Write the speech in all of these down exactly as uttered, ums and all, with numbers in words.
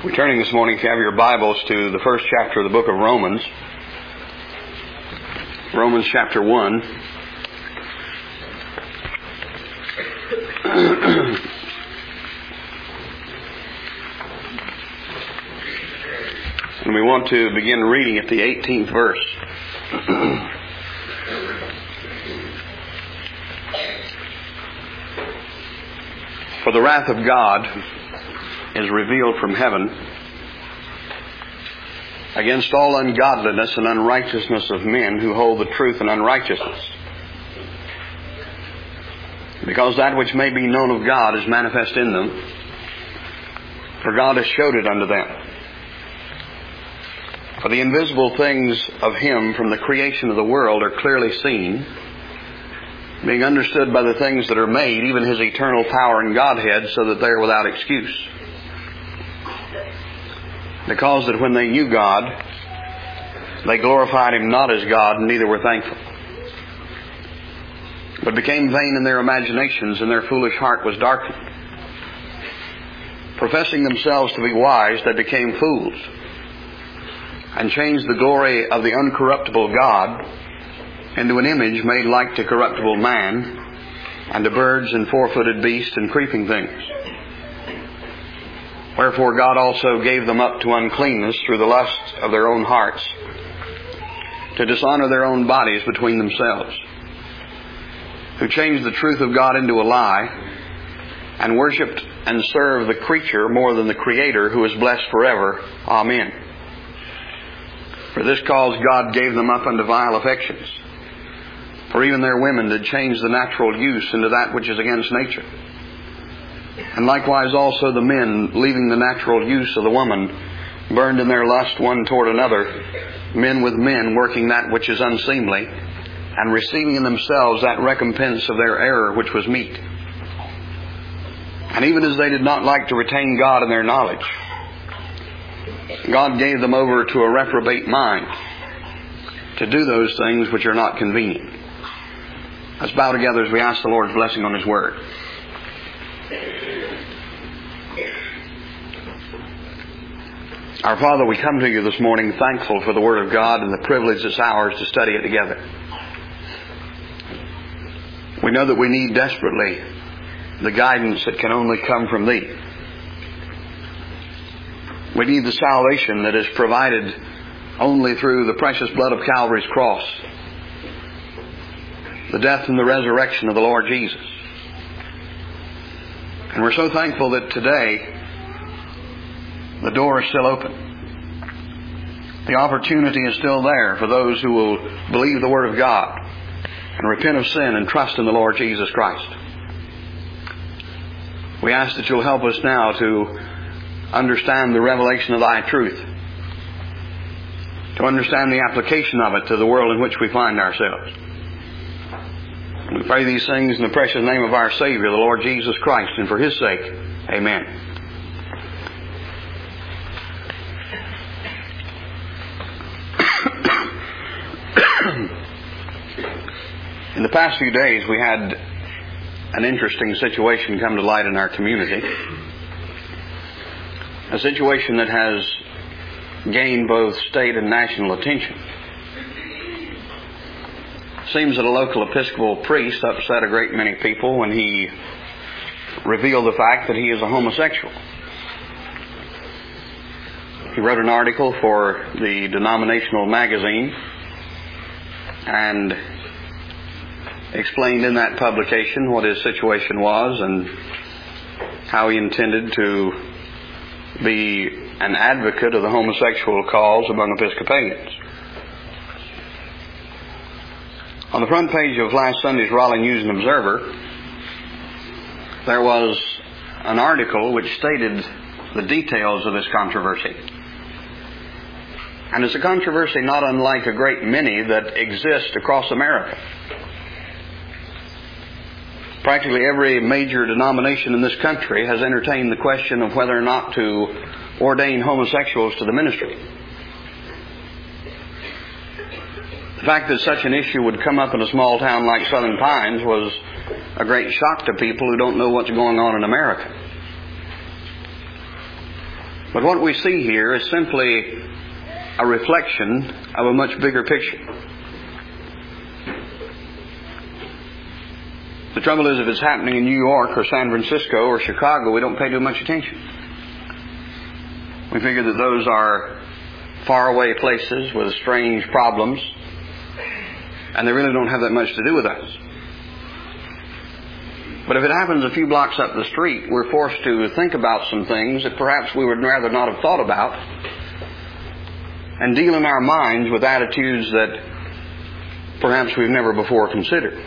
We're turning this morning, if you have your Bibles, to the first chapter of the book of Romans. Romans chapter one. And we want to begin reading at the eighteenth verse. For the wrath of God is revealed from heaven against all ungodliness and unrighteousness of men who hold the truth in unrighteousness. Because that which may be known of God is manifest in them, for God has showed it unto them. For the invisible things of Him from the creation of the world are clearly seen, being understood by the things that are made, even His eternal power and Godhead, so that they are without excuse. Because that when they knew God, they glorified Him not as God, neither were thankful, but became vain in their imaginations, and their foolish heart was darkened. Professing themselves to be wise, they became fools, and changed the glory of the uncorruptible God into an image made like to corruptible man, and to birds and four-footed beasts and creeping things. Wherefore God also gave them up to uncleanness through the lusts of their own hearts, to dishonor their own bodies between themselves, who changed the truth of God into a lie, and worshipped and served the creature more than the Creator, who is blessed forever. Amen. For this cause God gave them up unto vile affections. For even their women did change the natural use into that which is against nature. And likewise also the men, leaving the natural use of the woman, burned in their lust one toward another, men with men, working that which is unseemly, and receiving in themselves that recompense of their error which was meet. And even as they did not like to retain God in their knowledge, God gave them over to a reprobate mind, to do those things which are not convenient. Let's bow together as we ask the Lord's blessing on His Word. Our Father, we come to You this morning thankful for the Word of God and the privilege it's ours to study it together. We know that we need desperately the guidance that can only come from Thee. We need the salvation that is provided only through the precious blood of Calvary's cross, the death and the resurrection of the Lord Jesus. And we're so thankful that today the door is still open. The opportunity is still there for those who will believe the Word of God and repent of sin and trust in the Lord Jesus Christ. We ask that You'll help us now to understand the revelation of Thy truth, to understand the application of it to the world in which we find ourselves. We pray these things in the precious name of our Savior, the Lord Jesus Christ, and for His sake. Amen. In the past few days, we had an interesting situation come to light in our community. A situation that has gained both state and national attention. It seems that a local Episcopal priest upset a great many people when he revealed the fact that he is a homosexual. He wrote an article for the denominational magazine and explained in that publication what his situation was and how he intended to be an advocate of the homosexual cause among Episcopalians. On the front page of last Sunday's Raleigh News and Observer, there was an article which stated the details of this controversy. And it's a controversy not unlike a great many that exist across America. Practically every major denomination in this country has entertained the question of whether or not to ordain homosexuals to the ministry. The fact that such an issue would come up in a small town like Southern Pines was a great shock to people who don't know what's going on in America. But what we see here is simply a reflection of a much bigger picture. The trouble is, if it's happening in New York or San Francisco or Chicago, we don't pay too much attention. We figure that those are faraway places with strange problems, and they really don't have that much to do with us. But if it happens a few blocks up the street, we're forced to think about some things that perhaps we would rather not have thought about, and deal in our minds with attitudes that perhaps we've never before considered.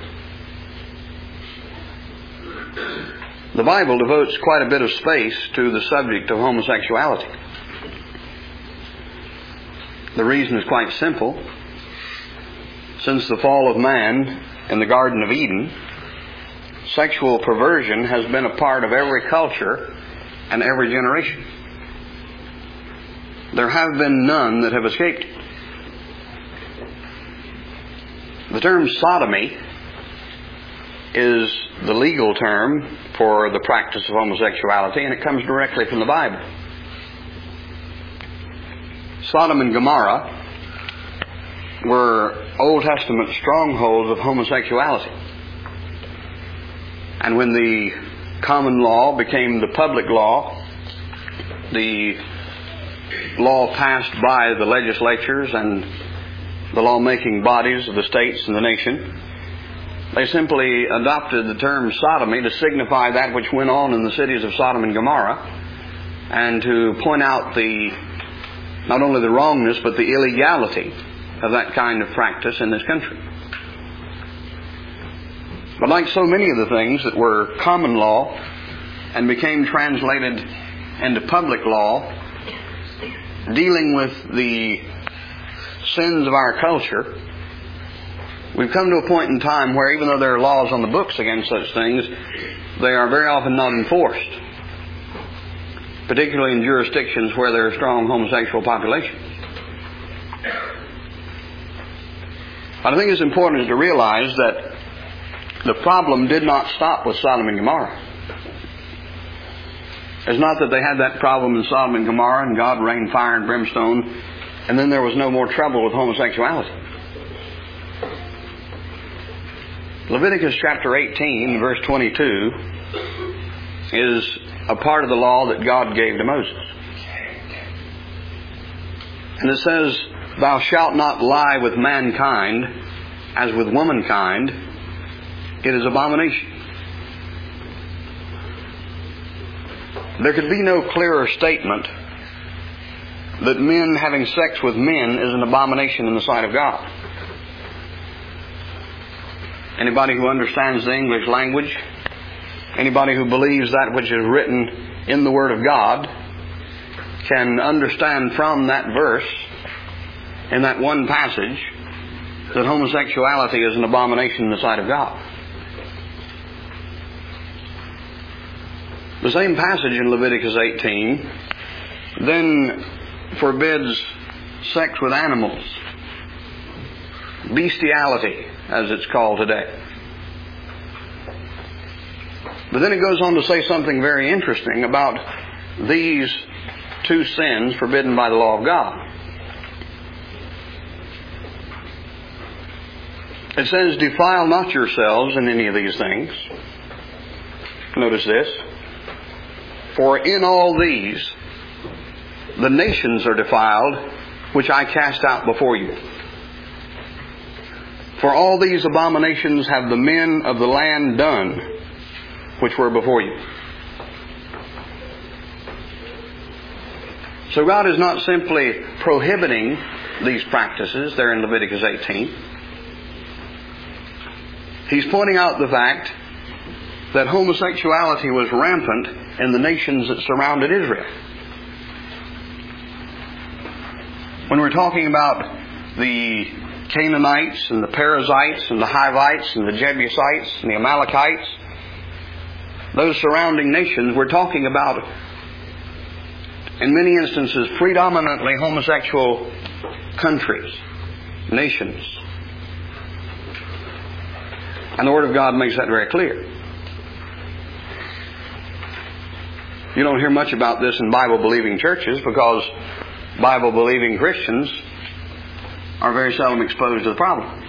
The Bible devotes quite a bit of space to the subject of homosexuality. The reason is quite simple. Since the fall of man in the Garden of Eden, sexual perversion has been a part of every culture and every generation. There have been none that have escaped it. The term sodomy is the legal term for the practice of homosexuality, and it comes directly from the Bible. Sodom and Gomorrah were Old Testament strongholds of homosexuality. And when the common law became the public law, the law passed by the legislatures and the lawmaking bodies of the states and the nation, they simply adopted the term sodomy to signify that which went on in the cities of Sodom and Gomorrah, and to point out the not only the wrongness but the illegality of that kind of practice in this country. But like so many of the things that were common law and became translated into public law, dealing with the sins of our culture, we've come to a point in time where even though there are laws on the books against such things, they are very often not enforced, particularly in jurisdictions where there are strong homosexual populations. But I think it's important to realize that the problem did not stop with Sodom and Gomorrah. It's not that they had that problem in Sodom and Gomorrah and God rained fire and brimstone and then there was no more trouble with homosexuality. Leviticus chapter eighteen, verse twenty-two, is a part of the law that God gave to Moses. And it says, "Thou shalt not lie with mankind as with womankind. It is abomination." There could be no clearer statement that men having sex with men is an abomination in the sight of God. Anybody who understands the English language, anybody who believes that which is written in the Word of God, can understand from that verse, in that one passage, that homosexuality is an abomination in the sight of God. The same passage in Leviticus eighteen then forbids sex with animals, bestiality, as it's called today. But then it goes on to say something very interesting about these two sins forbidden by the law of God. It says, "Defile not yourselves in any of these things." Notice this. "For in all these the nations are defiled, which I cast out before you. For all these abominations have the men of the land done, which were before you." So God is not simply prohibiting these practices there in Leviticus eighteen. He's pointing out the fact that homosexuality was rampant in the nations that surrounded Israel. When we're talking about the Canaanites and the Perizzites and the Hivites and the Jebusites and the Amalekites, those surrounding nations, we're talking about, in many instances, predominantly homosexual countries, nations. And the Word of God makes that very clear. You don't hear much about this in Bible-believing churches because Bible-believing Christians are very seldom exposed to the problem.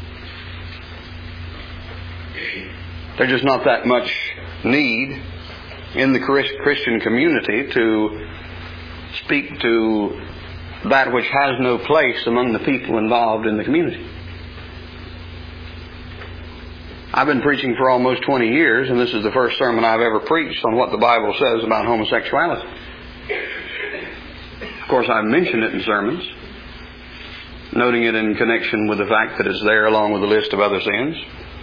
There's just not that much need in the Christian community to speak to that which has no place among the people involved in the community. I've been preaching for almost twenty years, and this is the first sermon I've ever preached on what the Bible says about homosexuality. Of course, I've mentioned it in sermons, noting it in connection with the fact that it's there along with a list of other sins.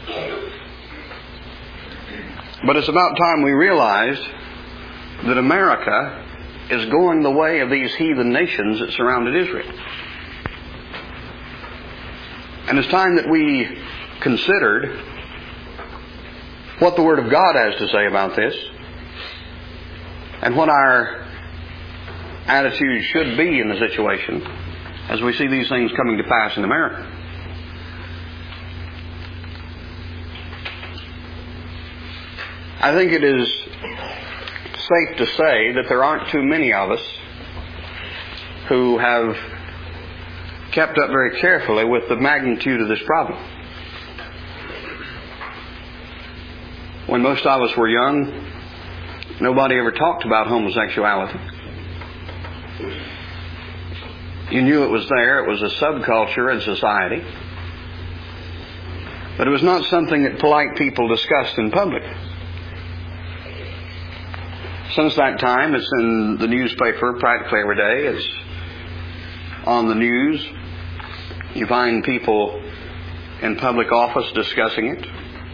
But it's about time we realized that America is going the way of these heathen nations that surrounded Israel. And it's time that we considered what the Word of God has to say about this and what our attitude should be in the situation as we see these things coming to pass in America. I think it is safe to say that there aren't too many of us who have kept up very carefully with the magnitude of this problem. When most of us were young, nobody ever talked about homosexuality. You knew it was there. It was a subculture in society. But it was not something that polite people discussed in public. Since that time, it's in the newspaper practically every day. It's on the news. You find people in public office discussing it.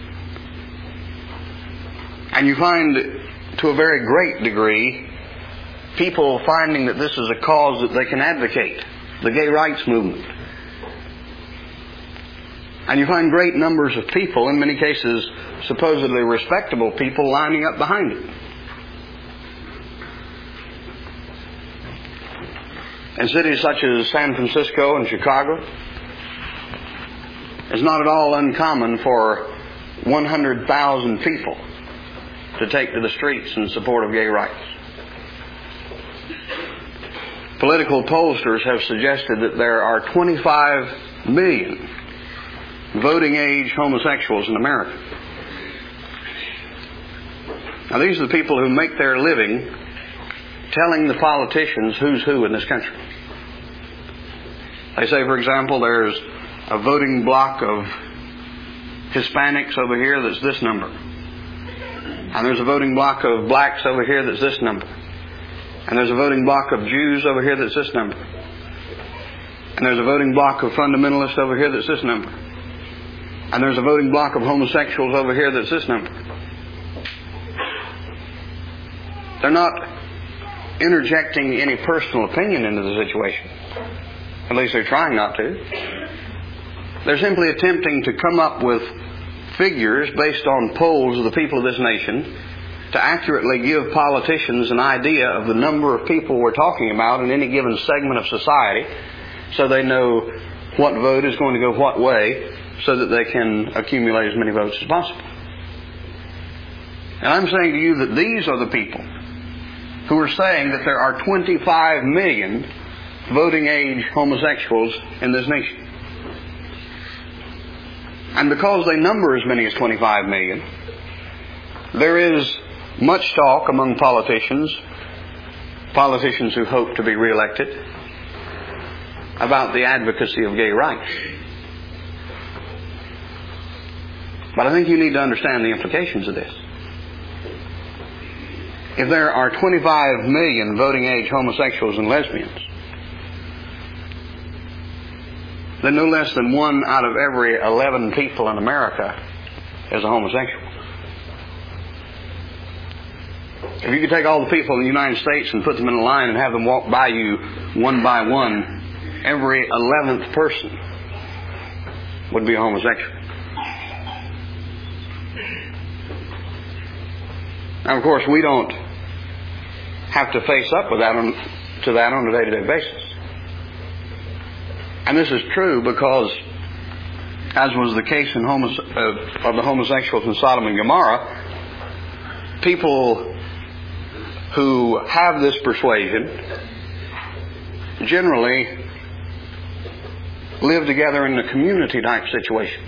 And you find, to a very great degree, people finding that this is a cause that they can advocate, the gay rights movement. And you find great numbers of people, in many cases supposedly respectable people, lining up behind it. In cities such as San Francisco and Chicago, it's not at all uncommon for one hundred thousand people to take to the streets in support of gay rights. Political pollsters have suggested that there are twenty-five million voting age homosexuals in America. Now, these are the people who make their living telling the politicians who's who in this country. They say, for example, there's a voting block of Hispanics over here that's this number. And there's a voting block of blacks over here that's this number. And there's a voting block of Jews over here that's this number. And there's a voting block of fundamentalists over here that's this number. And there's a voting block of homosexuals over here that's this number. They're not interjecting any personal opinion into the situation. At least they're trying not to. They're simply attempting to come up with figures based on polls of the people of this nation to accurately give politicians an idea of the number of people we're talking about in any given segment of society, so they know what vote is going to go what way, so that they can accumulate as many votes as possible. And I'm saying to you that these are the people who are saying that there are twenty-five million voting age homosexuals in this nation. And because they number as many as twenty-five million, there is much talk among politicians, politicians who hope to be reelected, about the advocacy of gay rights. But I think you need to understand the implications of this. If there are twenty-five million voting age homosexuals and lesbians, then no less than one out of every eleven people in America is a homosexual. If you could take all the people in the United States and put them in a line and have them walk by you one by one, every eleventh person would be a homosexual. Now, of course, we don't have to face up with that on, to that on a day-to-day basis. And this is true because, as was the case in homos- uh, of the homosexuals in Sodom and Gomorrah, people who have this persuasion generally live together in a community type situation.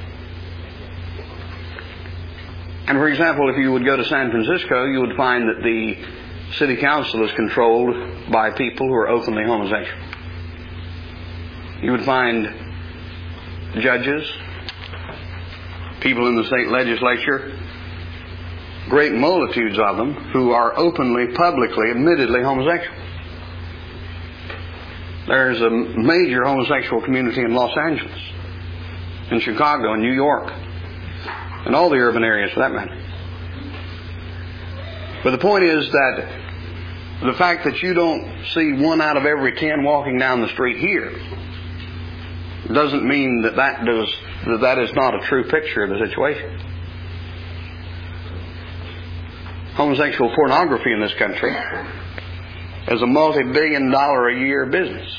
And for example, if you would go to San Francisco, you would find that the city council is controlled by people who are openly homosexual. You would find judges, people in the state legislature, great multitudes of them who are openly, publicly, admittedly homosexual. There's a major homosexual community in Los Angeles, in Chicago, in New York, and all the urban areas for that matter. But the point is that the fact that you don't see one out of every ten walking down the street here doesn't mean that that, does, that, that is not a true picture of the situation. Homosexual pornography in this country is a multi-billion dollar a year business.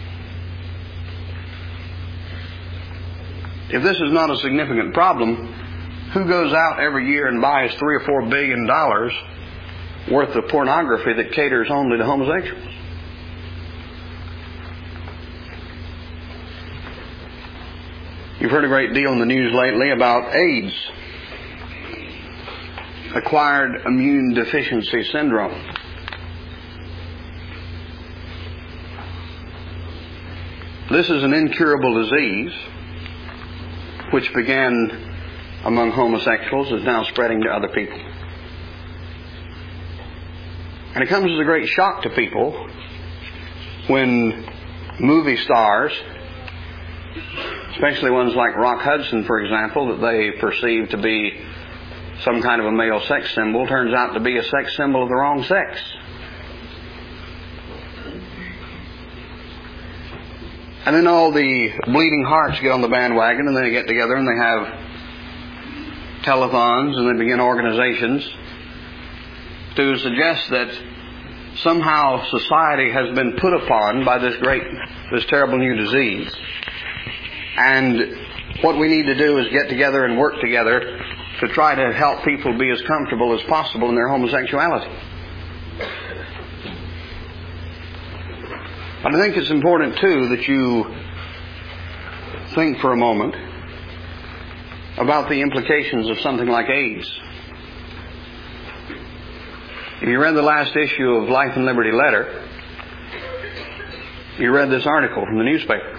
If this is not a significant problem, who goes out every year and buys three or four billion dollars worth of pornography that caters only to homosexuals? You've heard a great deal in the news lately about AIDS, acquired immune deficiency syndrome. This is an incurable disease which began among homosexuals, is now spreading to other people. And it comes as a great shock to people when movie stars, especially ones like Rock Hudson, for example, that they perceive to be some kind of a male sex symbol, turns out to be a sex symbol of the wrong sex. And then all the bleeding hearts get on the bandwagon, and they get together and they have telethons and they begin organizations to suggest that somehow society has been put upon by this great, this terrible new disease. And what we need to do is get together and work together to try to help people be as comfortable as possible in their homosexuality. But I think it's important, too, that you think for a moment about the implications of something like AIDS. If you read the last issue of Life and Liberty Letter, you read this article from the newspaper.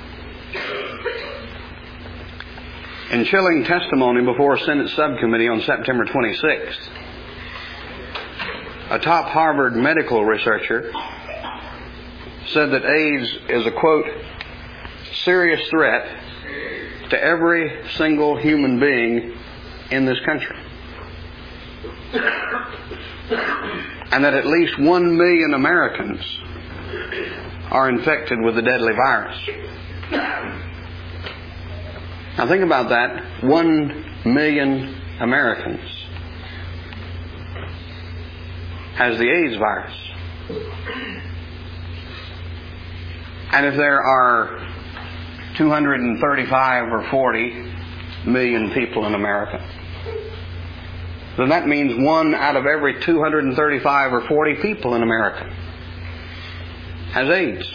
In chilling testimony before a Senate subcommittee on September twenty-sixth, a top Harvard medical researcher said that AIDS is a, quote, serious threat to every single human being in this country. And that at least one million Americans are infected with the deadly virus. Now think about that. One million Americans has the AIDS virus. And if there are two hundred thirty-five or forty million people in America, then that means one out of every two hundred thirty-five or forty people in America has AIDS.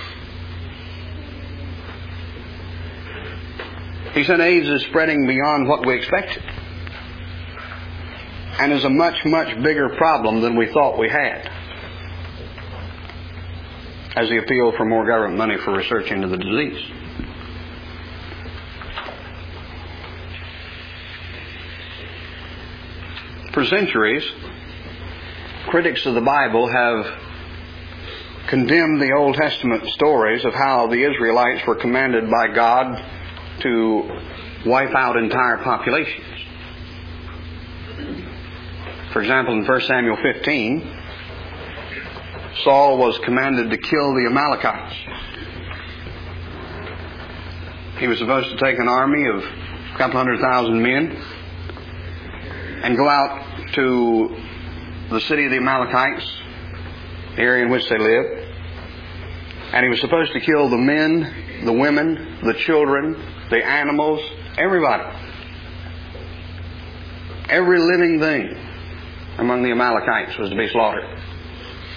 He said AIDS is spreading beyond what we expected and is a much, much bigger problem than we thought we had, as he appealed for more government money for research into the disease. For centuries, critics of the Bible have condemned the Old Testament stories of how the Israelites were commanded by God to wipe out entire populations. For example, in First Samuel fifteen, Saul was commanded to kill the Amalekites. He was supposed to take an army of a couple hundred thousand men and go out to the city of the Amalekites, the area in which they lived. And he was supposed to kill the men, the women, the children, the animals, everybody. Every living thing among the Amalekites was to be slaughtered.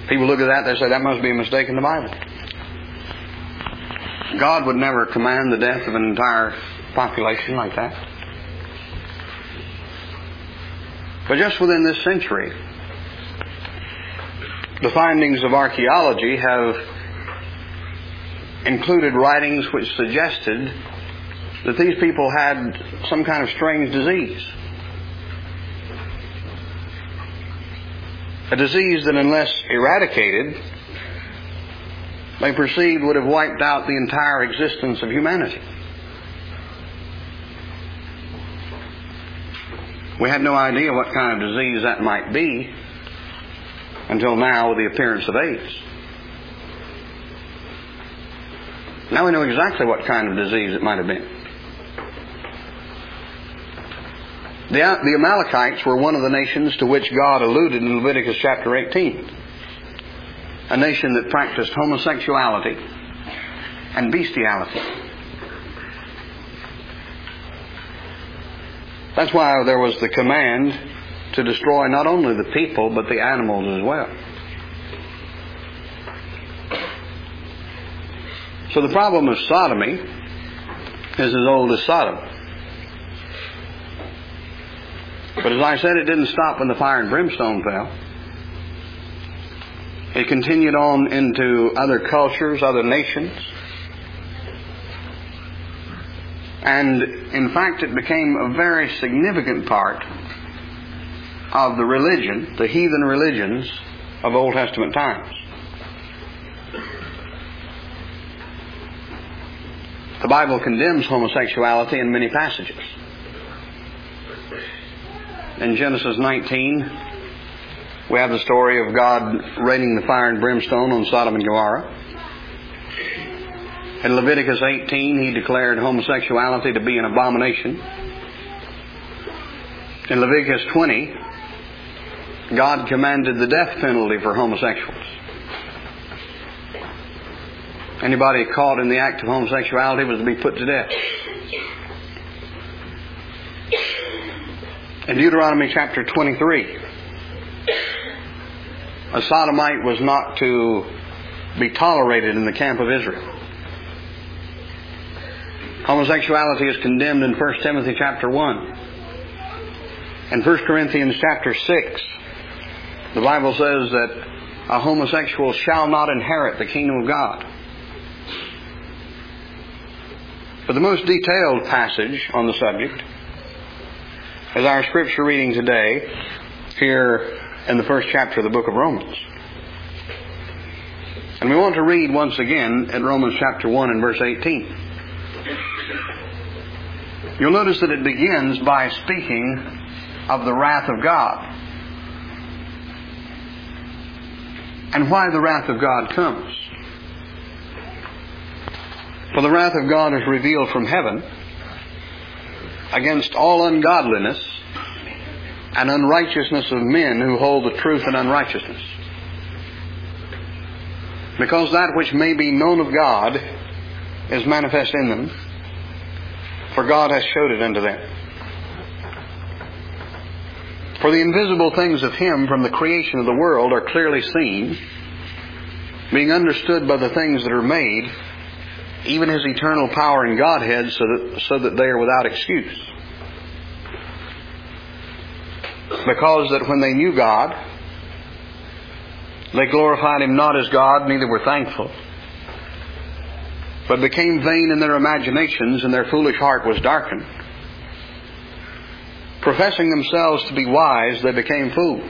People look at that, they say that must be a mistake in the Bible. God would never command the death of an entire population like that. But just within this century, the findings of archaeology have included writings which suggested that these people had some kind of strange disease. A disease that, unless eradicated, they perceived would have wiped out the entire existence of humanity. We had no idea what kind of disease that might be until now with the appearance of AIDS. Now we know exactly what kind of disease it might have been. The, the Amalekites were one of the nations to which God alluded in Leviticus chapter eighteen. A nation that practiced homosexuality and bestiality. That's why there was the command to destroy not only the people but the animals as well. So the problem of sodomy is as old as Sodom. But as I said, it didn't stop when the fire and brimstone fell. It continued on into other cultures, other nations. And in fact, it became a very significant part of the religion, the heathen religions of Old Testament times. The Bible condemns homosexuality in many passages. In Genesis nineteen, we have the story of God raining the fire and brimstone on Sodom and Gomorrah. In Leviticus eighteen, He declared homosexuality to be an abomination. In Leviticus twenty, God commanded the death penalty for homosexuals. Anybody caught in the act of homosexuality was to be put to death. In Deuteronomy chapter twenty-three, a sodomite was not to be tolerated in the camp of Israel. Homosexuality is condemned in First Timothy chapter one. In First Corinthians chapter six, the Bible says that a homosexual shall not inherit the kingdom of God. But the most detailed passage on the subject is our scripture reading today here in the first chapter of the book of Romans. And we want to read once again at Romans chapter one and verse eighteen. You'll notice that it begins by speaking of the wrath of God. And why the wrath of God comes. For the wrath of God is revealed from heaven against all ungodliness and unrighteousness of men who hold the truth in unrighteousness. Because that which may be known of God is manifest in them, for God has showed it unto them. For the invisible things of Him from the creation of the world are clearly seen, being understood by the things that are made, even His eternal power and Godhead, so that, so that they are without excuse. Because that when they knew God, they glorified Him not as God, neither were thankful, but became vain in their imaginations, and their foolish heart was darkened. Professing themselves to be wise, they became fools,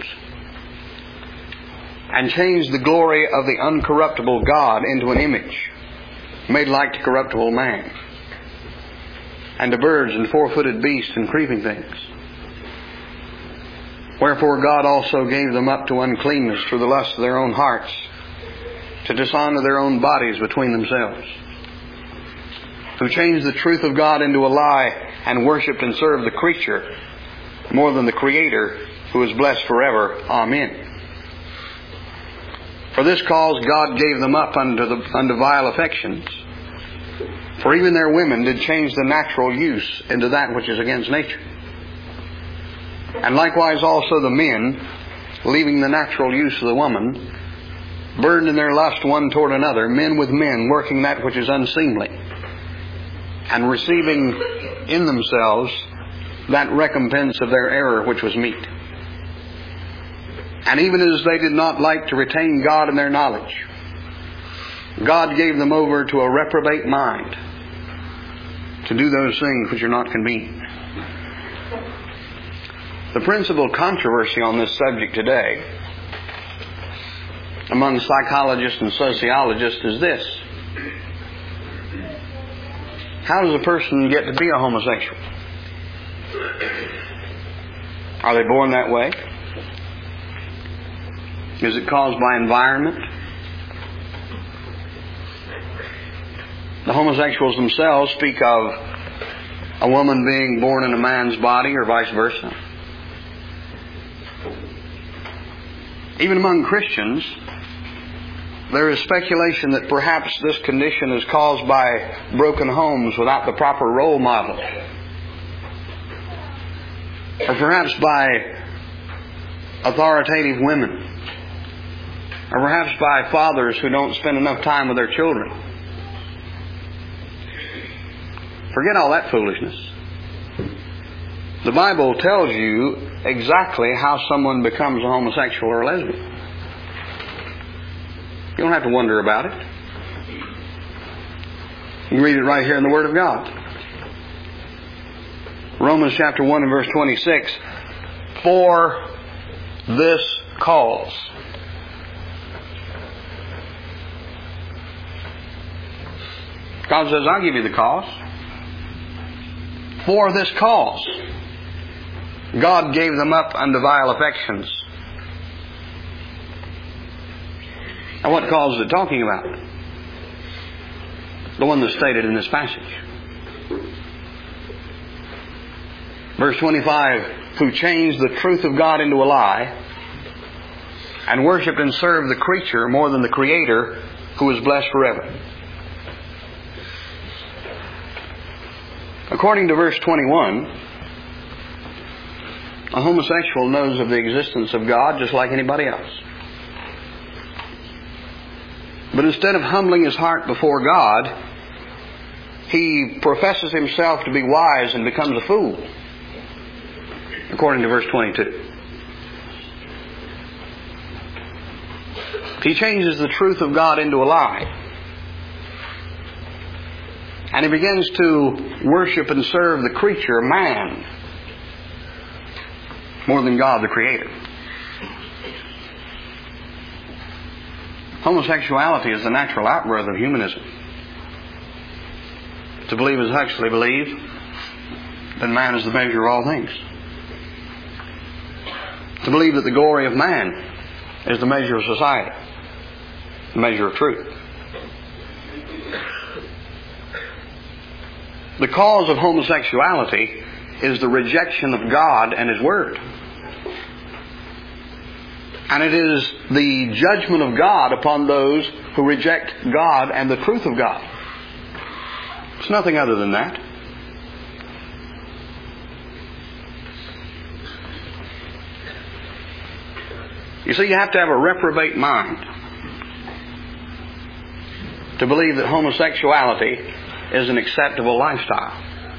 and changed the glory of the uncorruptible God into an image, made like to corruptible man, and to birds and four-footed beasts and creeping things. Wherefore God also gave them up to uncleanness through the lust of their own hearts, to dishonor their own bodies between themselves, who changed the truth of God into a lie, and worshipped and served the creature more than the Creator, who is blessed forever. Amen. For this cause God gave them up unto, the, unto vile affections. For even their women did change the natural use into that which is against nature. And likewise also the men, leaving the natural use of the woman, burdened in their lust one toward another, men with men, working that which is unseemly, and receiving in themselves that recompense of their error which was meet. And even as they did not like to retain God in their knowledge, God gave them over to a reprobate mind to do those things which are not convenient. The principal controversy on this subject today among psychologists and sociologists is this: how does a person get to be a homosexual? Are they born that way? Is it caused by environment? The homosexuals themselves speak of a woman being born in a man's body or vice versa. Even among Christians, there is speculation that perhaps this condition is caused by broken homes without the proper role model, or perhaps by authoritative women, or perhaps by fathers who don't spend enough time with their children. Forget all that foolishness. The Bible tells you exactly how someone becomes a homosexual or a lesbian. You don't have to wonder about it. You can read it right here in the Word of God. Romans chapter one and verse twenty-six. For this cause. God says, I'll give you the cause. For this cause, God gave them up unto vile affections. Now, what cause is it talking about? The one that's stated in this passage. Verse twenty-five, who changed the truth of God into a lie, and worshipped and served the creature more than the Creator, who is blessed forever. According to verse twenty-one, a homosexual knows of the existence of God just like anybody else. But instead of humbling his heart before God, he professes himself to be wise and becomes a fool. According to verse twenty-two. He changes the truth of God into a lie. And he begins to worship and serve the creature, man, more than God, the Creator. Homosexuality is the natural outgrowth of humanism. To believe as Huxley believed, that man is the measure of all things. To believe that the glory of man is the measure of society, the measure of truth. The cause of homosexuality is the rejection of God and His Word. And it is the judgment of God upon those who reject God and the truth of God. It's nothing other than that. You see, you have to have a reprobate mind to believe that homosexuality is an acceptable lifestyle.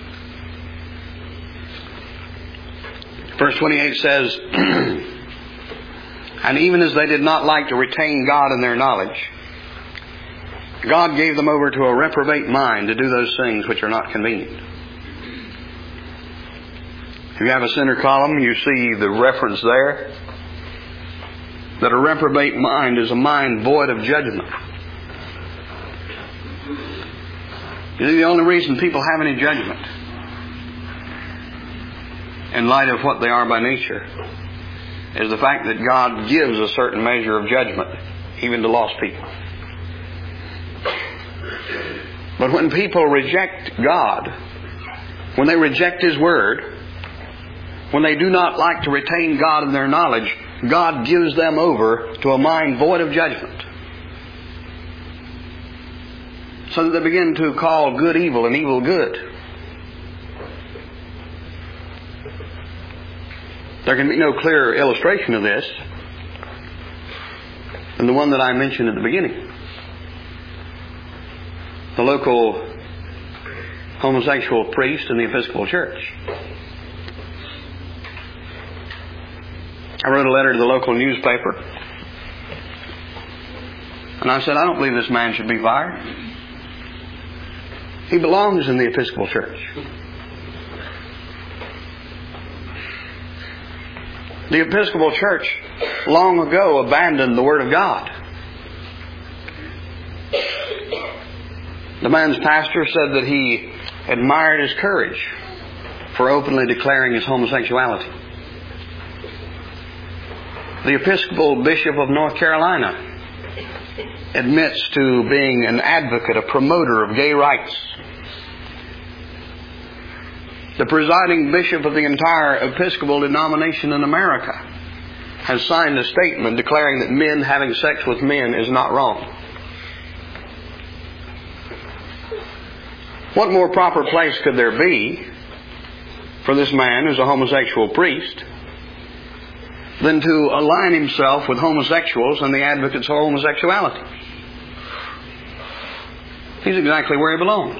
Verse twenty-eight says, and even as they did not like to retain God in their knowledge, God gave them over to a reprobate mind to do those things which are not convenient. If you have a center column, you see the reference there that a reprobate mind is a mind void of judgment. You see, the only reason people have any judgment in light of what they are by nature is the fact that God gives a certain measure of judgment even to lost people. But when people reject God, when they reject His Word, when they do not like to retain God in their knowledge, God gives them over to a mind void of judgment. So that they begin to call good evil and evil good. There can be no clearer illustration of this than the one that I mentioned at the beginning. The local homosexual priest in the Episcopal Church. I wrote a letter to the local newspaper, and I said, I don't believe this man should be fired. He belongs in the Episcopal Church. The Episcopal Church long ago abandoned the Word of God. The man's pastor said that he admired his courage for openly declaring his homosexuality. The Episcopal Bishop of North Carolina admits to being an advocate, a promoter of gay rights. The presiding bishop of the entire Episcopal denomination in America has signed a statement declaring that men having sex with men is not wrong. What more proper place could there be for this man who's a homosexual priest than to align himself with homosexuals and the advocates for homosexuality? He's exactly where he belongs.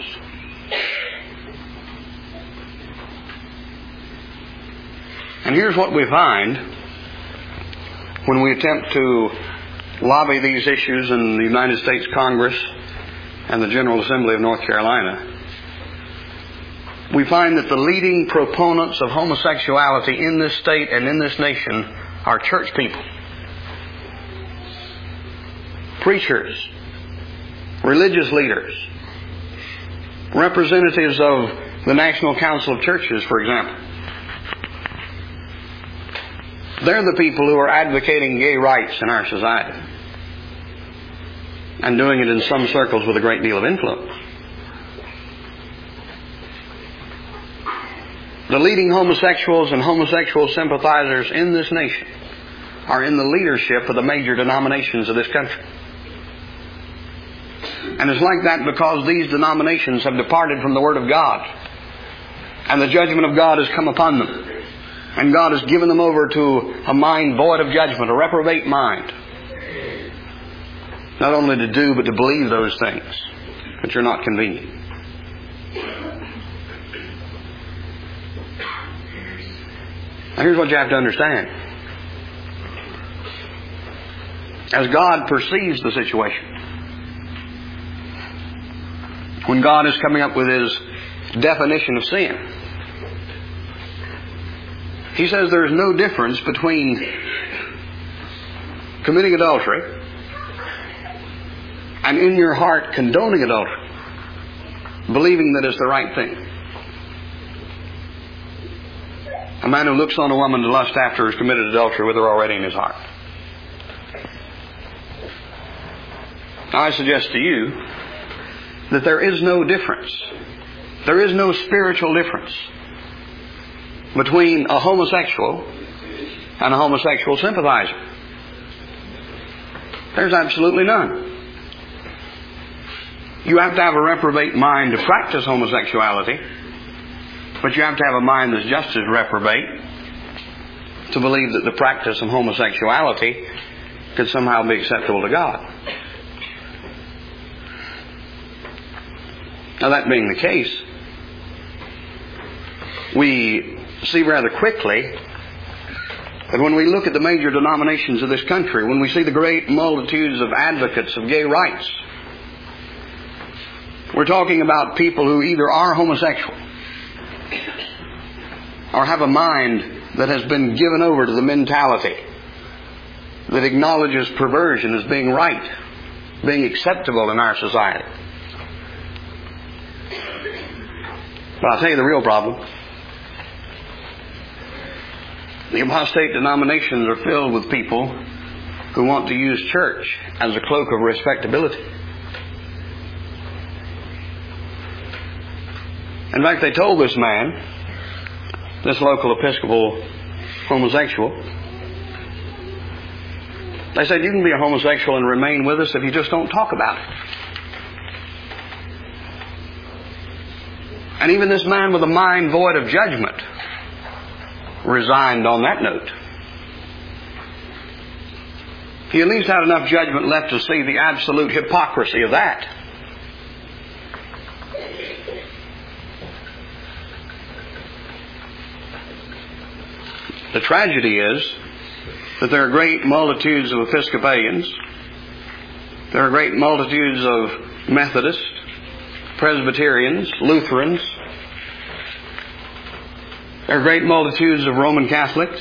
And here's what we find when we attempt to lobby these issues in the United States Congress and the General Assembly of North Carolina. We find that the leading proponents of homosexuality in this state and in this nation are church people. Preachers, religious leaders, representatives of the National Council of Churches, for example. They're the people who are advocating gay rights in our society and doing it in some circles with a great deal of influence. The leading homosexuals and homosexual sympathizers in this nation are in the leadership of the major denominations of this country. And it's like that because these denominations have departed from the Word of God. And the judgment of God has come upon them. And God has given them over to a mind void of judgment, a reprobate mind. Not only to do, but to believe those things which are not convenient. Now here's what you have to understand. As God perceives the situation, when God is coming up with His definition of sin, He says there is no difference between committing adultery and in your heart condoning adultery, believing that it's the right thing. A man who looks on a woman to lust after has committed adultery with her already in his heart. Now I suggest to you that there is no difference. There is no spiritual difference between a homosexual and a homosexual sympathizer. There's absolutely none. You have to have a reprobate mind to practice homosexuality, but you have to have a mind that's just as reprobate to believe that the practice of homosexuality could somehow be acceptable to God. Now that being the case, we see rather quickly that when we look at the major denominations of this country, when we see the great multitudes of advocates of gay rights, we're talking about people who either are homosexual or have a mind that has been given over to the mentality that acknowledges perversion as being right, being acceptable in our society. But I'll tell you the real problem. The apostate denominations are filled with people who want to use church as a cloak of respectability. In fact, they told this man, this local Episcopal homosexual, they said, you can be a homosexual and remain with us if you just don't talk about it. And even this man with a mind void of judgment resigned on that note. he at least had enough judgment left to see the absolute hypocrisy of that. The tragedy is that there are great multitudes of Episcopalians, there are great multitudes of Methodists, Presbyterians, Lutherans, there are great multitudes of Roman Catholics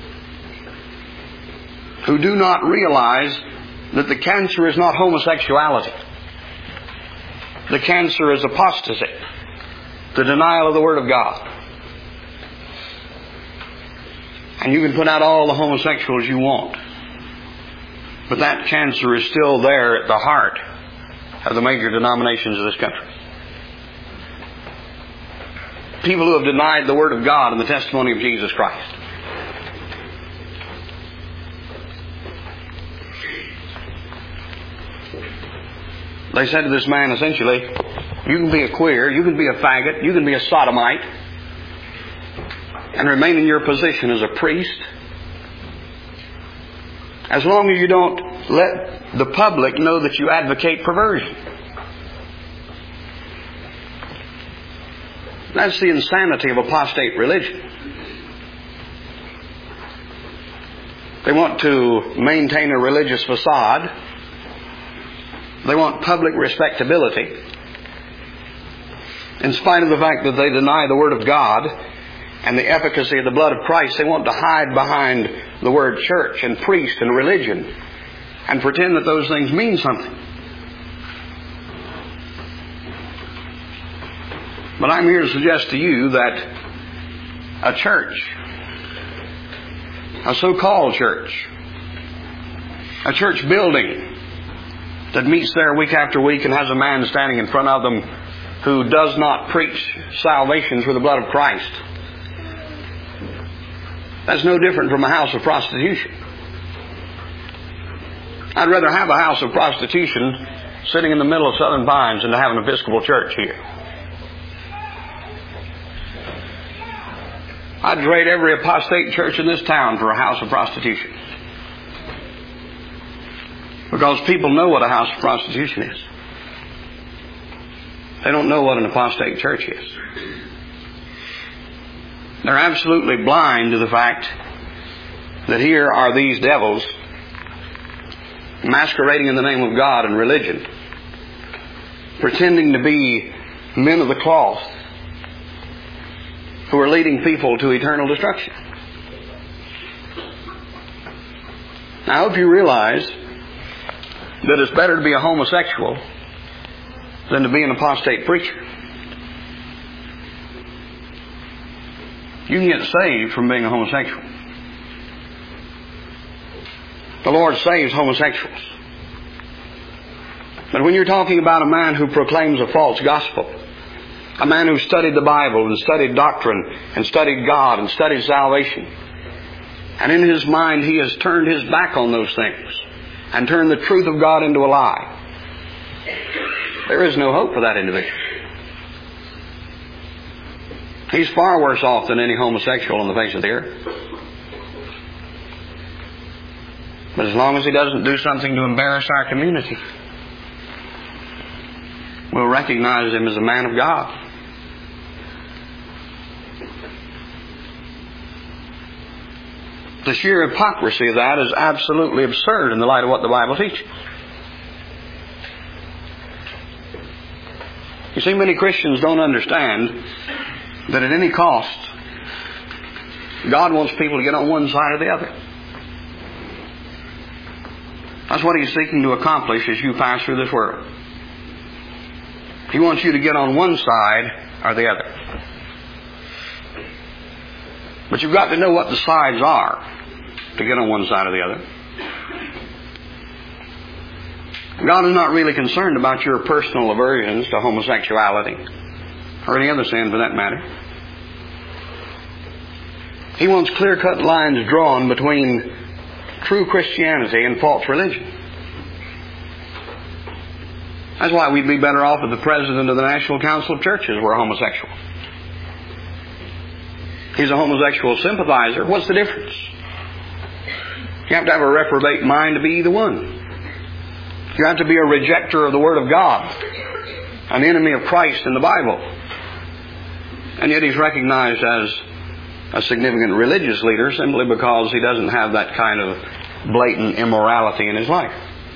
who do not realize that the cancer is not homosexuality. The cancer is apostasy, the denial of the Word of God. And you can put out all the homosexuals you want, but that cancer is still there at the heart of the major denominations of this country. People who have denied the Word of God and the testimony of Jesus Christ. They said to this man, essentially, you can be a queer, you can be a faggot, you can be a sodomite, and remain in your position as a priest, as long as you don't let the public know that you advocate perversion. That's the insanity of apostate religion. They want to maintain a religious facade. They want public respectability, in spite of the fact that they deny the Word of God and the efficacy of the blood of Christ. They want to hide behind the word church and priest and religion and pretend that those things mean something. But I'm here to suggest to you that a church, a so-called church, a church building that meets there week after week and has a man standing in front of them who does not preach salvation through the blood of Christ, that's no different from a house of prostitution. I'd rather have a house of prostitution sitting in the middle of Southern Pines than to have an Episcopal church here. I'd trade every apostate church in this town for a house of prostitution. Because people know what a house of prostitution is. They don't know what an apostate church is. They're absolutely blind to the fact that here are these devils masquerading in the name of God and religion, pretending to be men of the cloth who are leading people to eternal destruction. Now, I hope you realize that it's better to be a homosexual than to be an apostate preacher. You can get saved from being a homosexual. The Lord saves homosexuals. But when you're talking about a man who proclaims a false gospel, a man who studied the Bible and studied doctrine and studied God and studied salvation, and in his mind he has turned his back on those things and turned the truth of God into a lie, there is no hope for that individual. He's far worse off than any homosexual on the face of the earth. But as long as he doesn't do something to embarrass our community, we'll recognize him as a man of God. The sheer hypocrisy of that is absolutely absurd in the light of what the Bible teaches. You see, many Christians don't understand that at any cost, God wants people to get on one side or the other. That's what He's seeking to accomplish as you pass through this world. He wants you to get on one side or the other. But you've got to know what the sides are to get on one side or the other. God is not really concerned about your personal aversions to homosexuality or any other sin for that matter. He wants clear-cut lines drawn between true Christianity and false religion. That's why we'd be better off if the president of the National Council of Churches were a homosexual. He's a homosexual sympathizer. What's the difference? You have to have a reprobate mind to be either one. You have to be a rejecter of the Word of God, an enemy of Christ in the Bible. And yet he's recognized as a significant religious leader simply because he doesn't have that kind of blatant immorality in his life.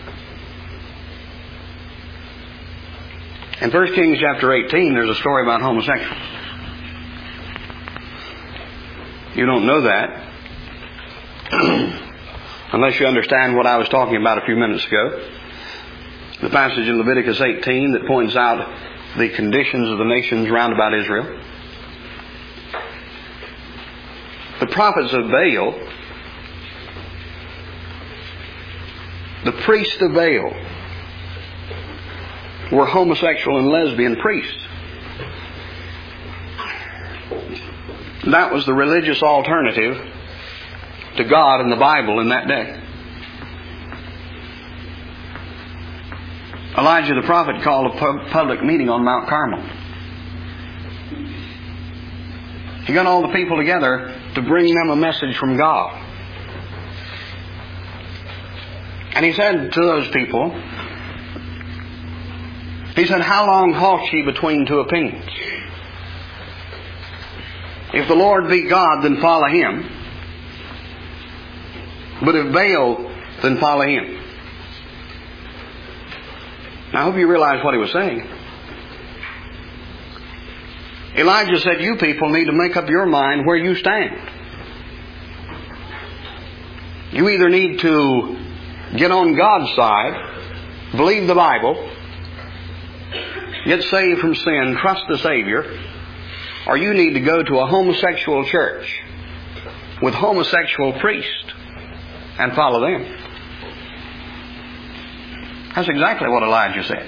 In First Kings chapter eighteen, there's a story about homosexuals. You don't know that unless you understand what I was talking about a few minutes ago. The passage in Leviticus eighteen that points out the conditions of the nations round about Israel. The prophets of Baal, the priests of Baal, were homosexual and lesbian priests. That was the religious alternative to God and the Bible in that day. Elijah the prophet called a public meeting on Mount Carmel. He got all the people together to bring them a message from God. And he said to those people, he said, "How long halt ye between two opinions? If the Lord be God, then follow Him. But if Baal, then follow him." Now, I hope you realize what he was saying. Elijah said, you people need to make up your mind where you stand. You either need to get on God's side, believe the Bible, get saved from sin, trust the Savior, or you need to go to a homosexual church with homosexual priests and follow them. That's exactly what Elijah said.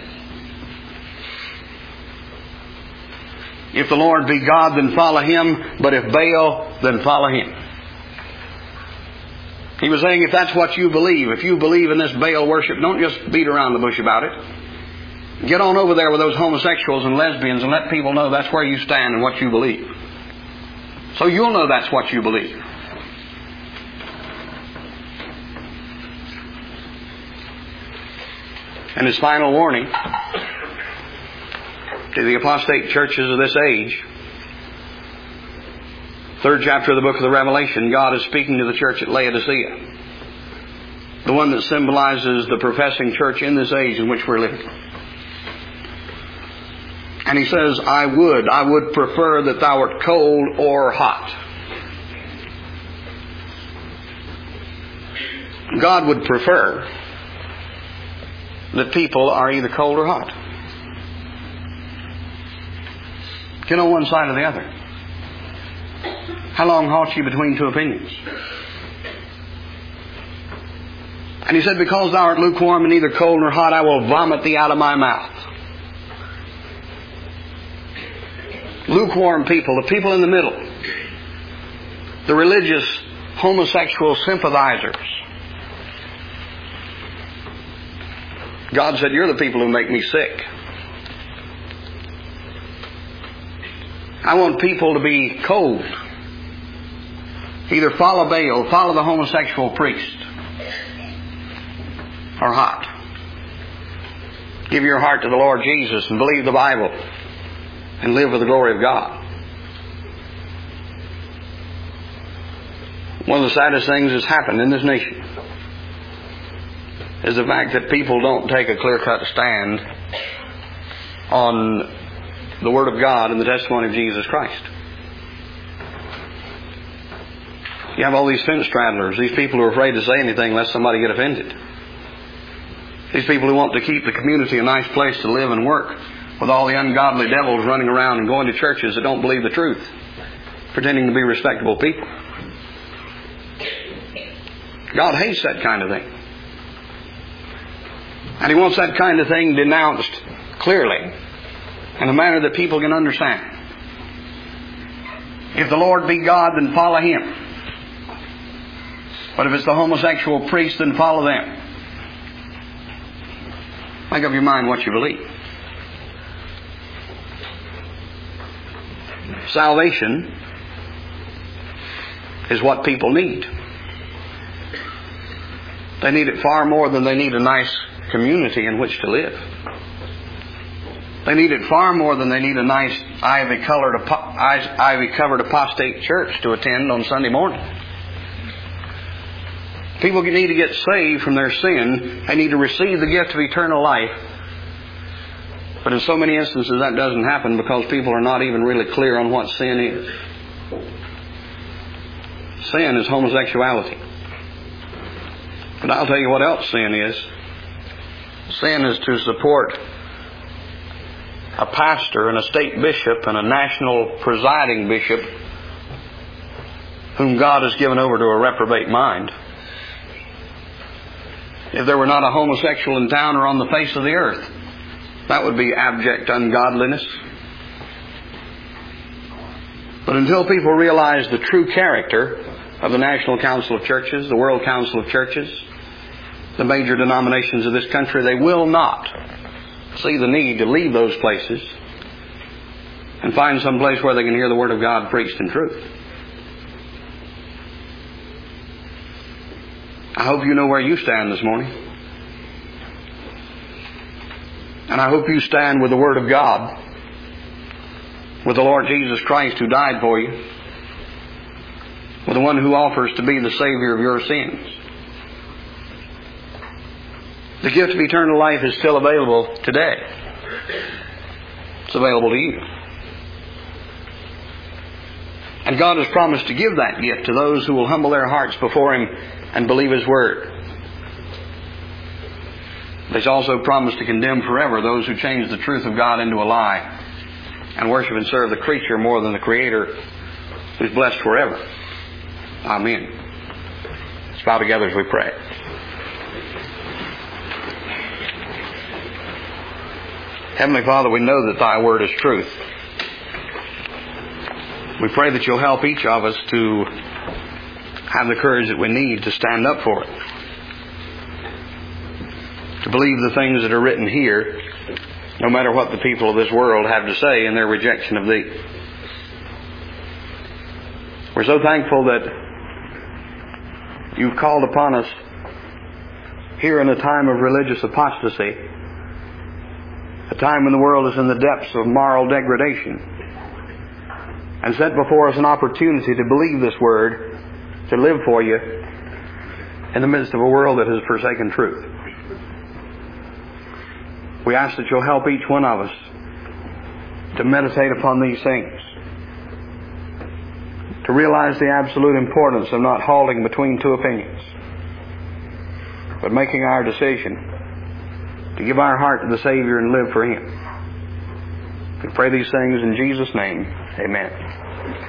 If the Lord be God, then follow Him. But if Baal, then follow him. He was saying, if that's what you believe, if you believe in this Baal worship, don't just beat around the bush about it. Get on over there with those homosexuals and lesbians and let people know that's where you stand and what you believe. So you'll know that's what you believe. And his final warning to the apostate churches of this age, third chapter of the book of the Revelation, God is speaking to the church at Laodicea, the one that symbolizes the professing church in this age in which we're living. And he says, I would, I would prefer that thou art cold or hot. God would prefer that people are either cold or hot. Get on one side or the other. How long halt you between two opinions? And he said, because thou art lukewarm and neither cold nor hot, I will vomit thee out of my mouth. Lukewarm people, the people in the middle, the religious homosexual sympathizers. God said, you're the people who make me sick. I want people to be cold. Either follow Baal, follow the homosexual priest, or hot. Give your heart to the Lord Jesus and believe the Bible and live for the glory of God. One of the saddest things that's happened in this nation is the fact that people don't take a clear-cut stand on the Word of God and the testimony of Jesus Christ. You have all these fence straddlers, these people who are afraid to say anything lest somebody get offended. These people who want to keep the community a nice place to live and work, with all the ungodly devils running around and going to churches that don't believe the truth, pretending to be respectable people. God hates that kind of thing. And He wants that kind of thing denounced clearly in a manner that people can understand. If the Lord be God, then follow Him. But if it's the homosexual priest, then follow them. Make up your mind what you believe. Salvation is what people need. They need it far more than they need a nice community in which to live. They need it far more than they need a nice ivy-colored, ivy-covered apostate church to attend on Sunday morning. People need to get saved from their sin. They need to receive the gift of eternal life. But in so many instances that doesn't happen because people are not even really clear on what sin is. Sin is homosexuality. But I'll tell you what else sin is. Sin is to support a pastor and a state bishop and a national presiding bishop whom God has given over to a reprobate mind. If there were not a homosexual in town or on the face of the earth, that would be abject ungodliness. But until people realize the true character of the National Council of Churches, the World Council of Churches, the major denominations of this country, they will not see the need to leave those places and find some place where they can hear the Word of God preached in truth. I hope you know where you stand this morning. And I hope you stand with the Word of God, with the Lord Jesus Christ who died for you, with the one who offers to be the Savior of your sins. The gift of eternal life is still available today. It's available to you. And God has promised to give that gift to those who will humble their hearts before Him and believe His Word. He's also promised to condemn forever those who change the truth of God into a lie and worship and serve the creature more than the Creator, who's blessed forever. Amen. Let's bow together as we pray. Heavenly Father, we know that Thy Word is truth. We pray that You'll help each of us to have the courage that we need to stand up for it. To believe the things that are written here, no matter what the people of this world have to say in their rejection of Thee. We're so thankful that You've called upon us here in a time of religious apostasy, a time when the world is in the depths of moral degradation, and set before us an opportunity to believe this Word, to live for You in the midst of a world that has forsaken truth. We ask that You'll help each one of us to meditate upon these things, to realize the absolute importance of not halting between two opinions, but making our decision to give our heart to the Savior and live for Him. We pray these things in Jesus' name. Amen.